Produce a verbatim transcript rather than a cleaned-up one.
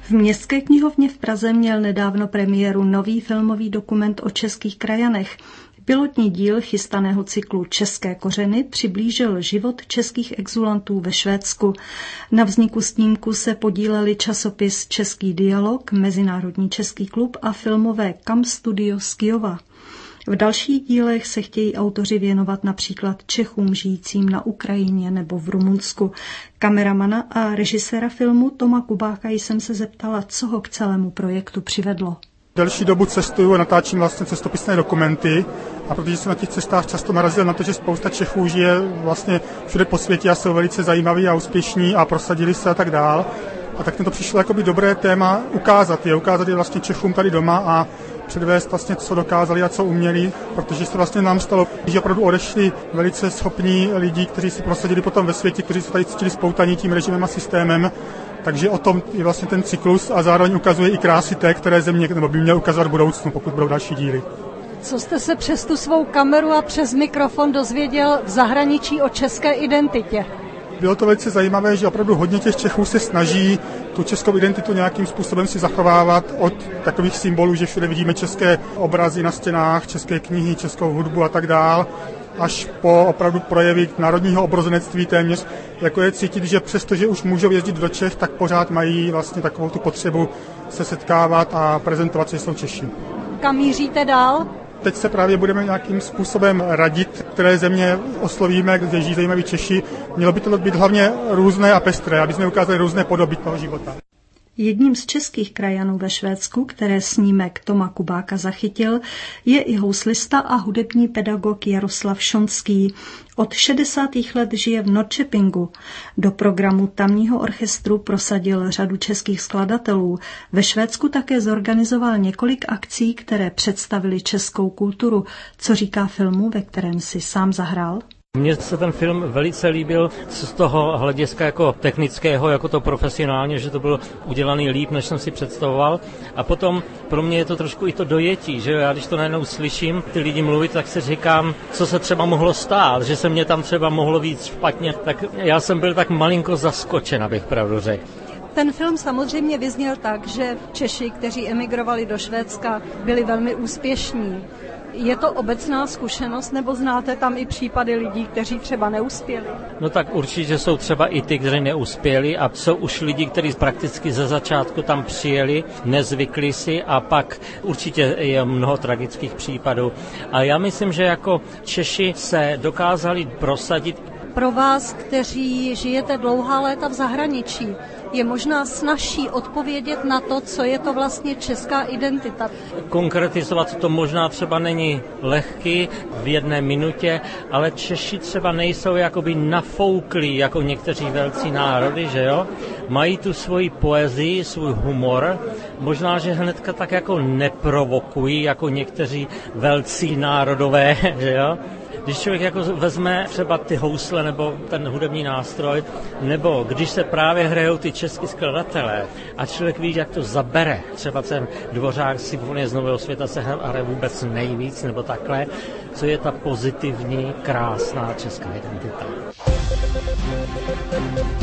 V Městské knihovně v Praze měl nedávno premiéru nový filmový dokument o českých krajanech. Pilotní díl chystaného cyklu České kořeny přiblížil život českých exulantů ve Švédsku. Na vzniku snímku se podíleli časopis Český dialog, Mezinárodní český klub a filmové Kam Studio z Kyjova. V dalších dílech se chtějí autoři věnovat například Čechům žijícím na Ukrajině nebo v Rumunsku. Kameramana a režiséra filmu Toma Kubáka jsem se zeptala, co ho k celému projektu přivedlo. Delší dobu cestuju a natáčím vlastně cestopisné dokumenty a protože jsem na těch cestách často narazil na to, že spousta Čechů žije vlastně všude po světě a jsou velice zajímaví a úspěšní a prosadili se a tak dál. A tak mi to přišlo jako by dobré téma ukázat je, ukázat je vlastně Čechům tady doma a předvést vlastně, co dokázali a co uměli, protože se vlastně nám stalo, že opravdu odešli velice schopní lidi, kteří se prosadili potom ve světě, kteří se tady cítili spoutaní tím režimem a systémem. Takže o tom je vlastně ten cyklus a zároveň ukazuje i krásy té, které země, nebo by měl ukazovat v budoucnu, pokud budou další díly. Co jste se přes tu svou kameru a přes mikrofon dozvěděl v zahraničí o české identitě? Bylo to velice zajímavé, že opravdu hodně těch Čechů se snaží tu českou identitu nějakým způsobem si zachovávat od takových symbolů, že všude vidíme české obrazy na stěnách, české knihy, českou hudbu a tak dál, až po opravdu projevy národního obrozenectví téměř, jako je cítit, že přestože už můžou jezdit do Čech, tak pořád mají vlastně takovou tu potřebu se setkávat a prezentovat, že jsou Češi. Kam míříte dál? Teď se právě budeme nějakým způsobem radit, které země oslovíme, kde žijí zajímaví Češi. Mělo by to být hlavně různé a pestré, aby jsme ukázali různé podoby toho života. Jedním z českých krajanů ve Švédsku, které snímek Toma Kubáka zachytil, je i houslista a hudební pedagog Jaroslav Šonský. Od šedesátých let žije v Norrköpingu. Do programu tamního orchestru prosadil řadu českých skladatelů. Ve Švédsku také zorganizoval několik akcí, které představily českou kulturu. Co říká filmu, ve kterém si sám zahrál? Mně se ten film velice líbil z toho hlediska jako technického, jako to profesionálně, že to bylo udělaný líp, než jsem si představoval. A potom pro mě je to trošku i to dojetí, že já když to najednou slyším ty lidi mluvit, tak si říkám, co se třeba mohlo stát, že se mě tam třeba mohlo víc špatně. Tak já jsem byl tak malinko zaskočen, abych pravdu řekl. Ten film samozřejmě vyzněl tak, že Češi, kteří emigrovali do Švédska, byli velmi úspěšní. Je to obecná zkušenost, nebo znáte tam i případy lidí, kteří třeba neuspěli? No tak určitě jsou třeba i ty, kteří neuspěli a jsou už lidi, kteří prakticky ze začátku tam přijeli, nezvykli si a pak určitě je mnoho tragických případů. A já myslím, že jako Češi se dokázali prosadit. Pro vás, kteří žijete dlouhá léta v zahraničí, je možná snazší odpovědět na to, co je to vlastně česká identita. Konkretizovat to možná třeba není lehký v jedné minutě, ale Češi třeba nejsou jakoby nafouklí jako někteří velcí národy, že jo? Mají tu svoji poezii, svůj humor, možná, že hnedka tak jako neprovokují jako někteří velcí národové, že jo? Když člověk jako vezme třeba ty housle nebo ten hudební nástroj, nebo když se právě hrajou ty český skladatelé a člověk ví, jak to zabere, třeba ten Dvořák Symfonie z Nového světa se hraje vůbec nejvíc, nebo takhle, co je ta pozitivní, krásná česká identita.